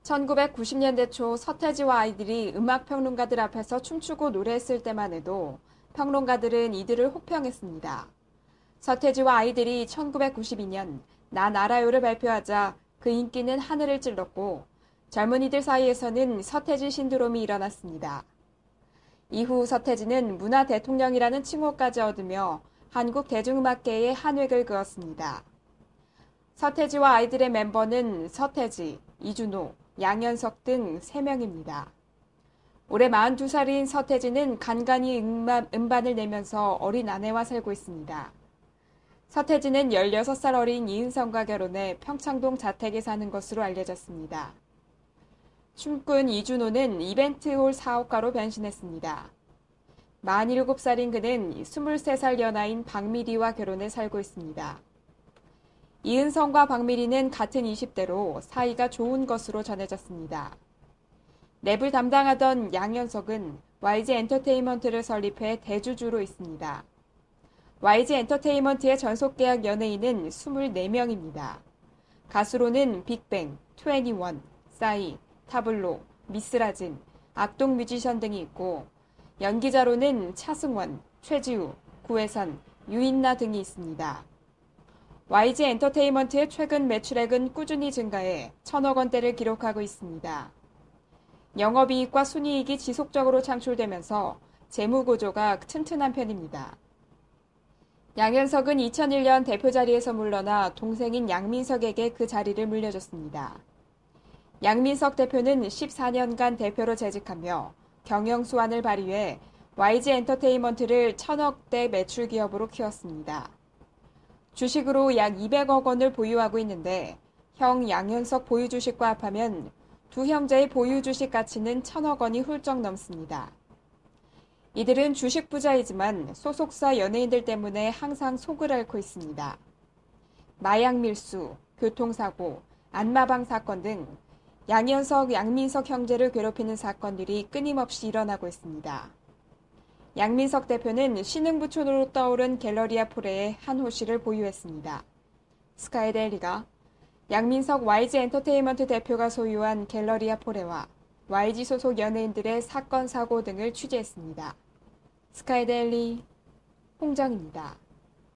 1990년대 초 서태지와 아이들이 음악평론가들 앞에서 춤추고 노래했을 때만 해도 평론가들은 이들을 혹평했습니다. 서태지와 아이들이 1992년 난 알아요를 발표하자 그 인기는 하늘을 찔렀고 젊은이들 사이에서는 서태지 신드롬이 일어났습니다. 이후 서태지는 문화 대통령이라는 칭호까지 얻으며 한국 대중음악계에 한 획을 그었습니다. 서태지와 아이들의 멤버는 서태지, 이준호, 양현석 등 3명입니다. 올해 42살인 서태지는 간간히 음반을 내면서 어린 아내와 살고 있습니다. 서태지는 16살 어린 이은성과 결혼해 평창동 자택에 사는 것으로 알려졌습니다. 춤꾼 이준호는 이벤트홀 사업가로 변신했습니다. 47살인 그는 23살 연하인 박미리와 결혼해 살고 있습니다. 이은성과 박미리는 같은 20대로 사이가 좋은 것으로 전해졌습니다. 랩을 담당하던 양현석은 YG 엔터테인먼트를 설립해 대주주로 있습니다. YG 엔터테인먼트의 전속계약 연예인은 24명입니다. 가수로는 빅뱅, 21, 싸이, 타블로, 미스라진, 악동 뮤지션 등이 있고 연기자로는 차승원, 최지우, 구혜선, 유인나 등이 있습니다. YG 엔터테인먼트의 최근 매출액은 꾸준히 증가해 1,000억 원대를 기록하고 있습니다. 영업이익과 순이익이 지속적으로 창출되면서 재무구조가 튼튼한 편입니다. 양현석은 2001년 대표 자리에서 물러나 동생인 양민석에게 그 자리를 물려줬습니다. 양민석 대표는 14년간 대표로 재직하며 경영 수완을 발휘해 YG 엔터테인먼트를 1,000억대 매출 기업으로 키웠습니다. 주식으로 약 200억 원을 보유하고 있는데 형 양현석 보유 주식과 합하면 두 형제의 보유 주식 가치는 1,000억 원이 훌쩍 넘습니다. 이들은 주식 부자이지만 소속사 연예인들 때문에 항상 속을 앓고 있습니다. 마약 밀수, 교통사고, 안마방 사건 등 양현석, 양민석 형제를 괴롭히는 사건들이 끊임없이 일어나고 있습니다. 양민석 대표는 신흥부촌으로 떠오른 갤러리아 포레의 한 호실을 보유했습니다. 스카이데일리가 양민석 YG 엔터테인먼트 대표가 소유한 갤러리아 포레와 YG 소속 연예인들의 사건, 사고 등을 취재했습니다. 스카이데일리 홍정입니다.